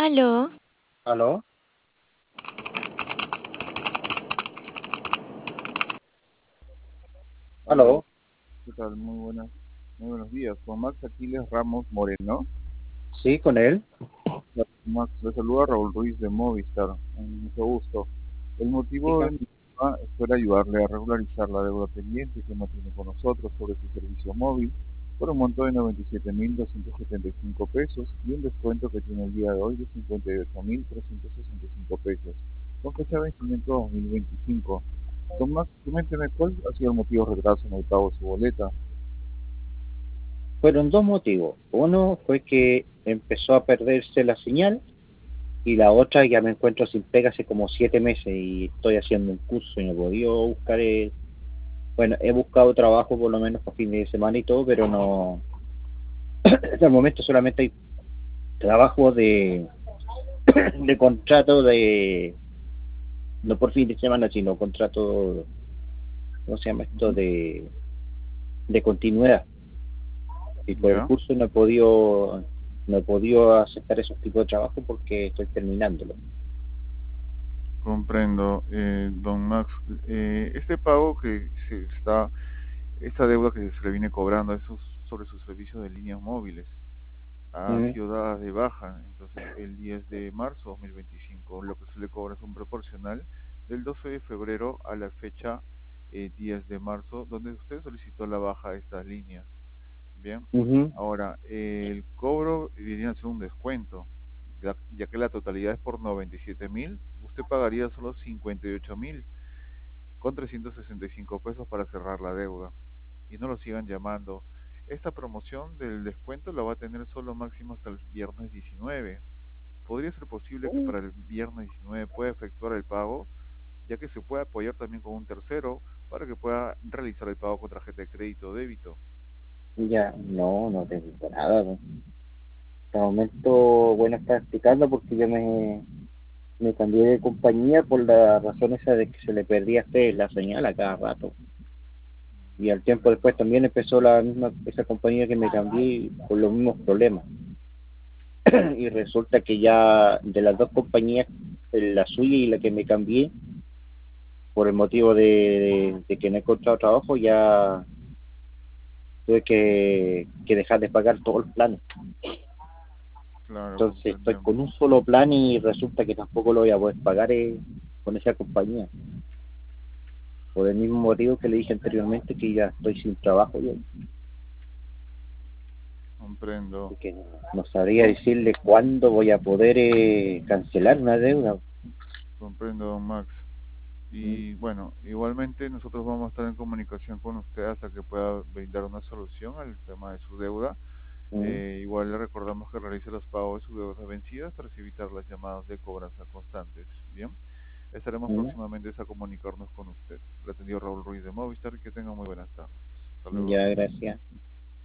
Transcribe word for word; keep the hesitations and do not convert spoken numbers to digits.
Aló, ¿Aló? Aló, ¿Aló? ¿qué tal? Muy buenas, muy buenos días. Con Max Aquiles Ramos Moreno. Sí, con él. Max, le saluda Raúl Ruiz de Movistar. Un mucho gusto. El motivo de Diga. mi llamada es para ayudarle a regularizar la deuda pendiente que mantiene con nosotros sobre su servicio móvil por un monto de noventa y siete mil doscientos setenta y cinco pesos y un descuento que tiene el día de hoy de cincuenta y ocho mil trescientos sesenta y cinco pesos, con fecha de vencimiento dos mil veinticinco. Don Max, coménteme cuál ha sido el motivo de retraso en el pago de su boleta. Fueron dos motivos. Uno fue que empezó a perderse la señal y la otra ya me encuentro sin pega hace como siete meses y estoy haciendo un curso y no he podido buscar el... Bueno, he buscado trabajo por lo menos para fin de semana y todo, pero no... Hasta el momento solamente hay trabajo de, de contrato de... No por fin de semana, sino contrato... ¿Cómo se llama esto? Ujú. De, de continuidad. Y por el Ya. curso no he podido no he podido aceptar esos tipos de trabajo porque estoy terminándolo. Comprendo, eh, don Max. Eh, este pago que se está, esta deuda que se le viene cobrando esos, sobre sus servicios de líneas móviles, ha Mm, sido dada de baja. Entonces, el diez de marzo de dos mil veinticinco, lo que se le cobra es un proporcional del doce de febrero a la fecha eh, diez de marzo, donde usted solicitó la baja de estas líneas. Bien, ujú. ahora, eh, el cobro viene a ser un descuento, ya, ya que la totalidad es por noventa y siete mil, usted pagaría solo cincuenta y ocho mil con trescientos sesenta y cinco pesos para cerrar la deuda. Y no lo sigan llamando. Esta promoción del descuento la va a tener solo máximo hasta el viernes diecinueve. ¿Podría ser posible que para el viernes diecinueve pueda efectuar el pago, ya que se puede apoyar también con un tercero para que pueda realizar el pago con tarjeta de crédito o débito? Ya, no, no tengo nada. ¿No? Hasta el momento, bueno, está explicando porque yo me, me cambié de compañía por la razón esa de que se le perdía este, la señal a cada rato. Y al tiempo después Comprendo. también empezó la misma, esa compañía que me cambié con los mismos problemas. Y resulta que ya de las dos compañías, la suya y la que me cambié, por el motivo de, de, de que no he encontrado trabajo, ya tuve que, que dejar de pagar todo el plan. Claro, Entonces estoy comprendemos. con un solo plan y resulta que tampoco lo voy a poder pagar eh, con esa compañía. Por el mismo motivo que le dije anteriormente que ya estoy sin trabajo yo. Comprendo. Así que no, no sabría Don, decirle cuándo voy a poder eh, cancelar una deuda. comprendo, don Max. Mm, Y bueno, igualmente nosotros vamos a estar en comunicación con usted hasta que pueda brindar una solución al tema de su deuda. mm, Eh, igual le recordamos que realice los pagos de sus deudas vencidas para así evitar las llamadas de cobranza constantes. Bien, estaremos mm. próximamente a comunicarnos con usted. Le atendió Raúl Ruiz de Movistar y que tenga muy buenas tardes. Hasta luego. Ya, gracias.